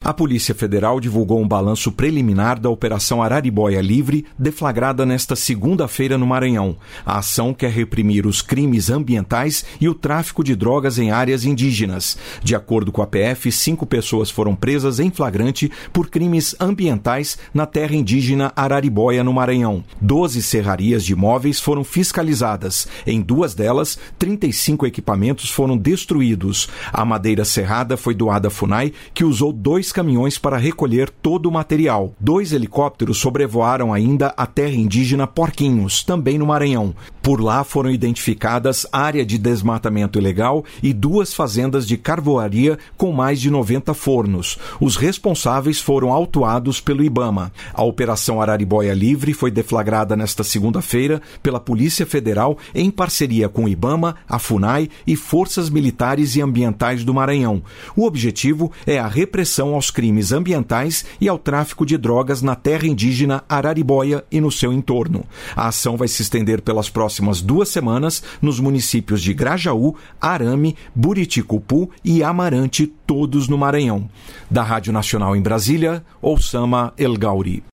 A Polícia Federal divulgou um balanço preliminar da Operação Araribóia Livre, deflagrada nesta segunda-feira no Maranhão. A ação quer reprimir os crimes ambientais e o tráfico de drogas em áreas indígenas. De acordo com a PF, 5 pessoas foram presas em flagrante por crimes ambientais na terra indígena Araribóia, no Maranhão. 12 serrarias de imóveis foram fiscalizadas. Em 2 delas, 35 equipamentos foram destruídos. A madeira serrada foi doada à FUNAI, que usou 2 caminhões para recolher todo o material. 2 helicópteros sobrevoaram ainda a terra indígena Porquinhos, também no Maranhão. Por lá foram identificadas área de desmatamento ilegal e 2 fazendas de carvoaria com mais de 90 fornos. Os responsáveis foram autuados pelo IBAMA. A Operação Araribóia Livre foi deflagrada nesta segunda-feira pela Polícia Federal em parceria com o IBAMA, a FUNAI e forças militares e ambientais do Maranhão. O objetivo é a repressão aos crimes ambientais e ao tráfico de drogas na terra indígena Araribóia e no seu entorno. A ação vai se estender pelas próximas 2 semanas nos municípios de Grajaú, Arame, Buriticupu e Amarante, todos no Maranhão. Da Rádio Nacional em Brasília, Oussama El Gauri.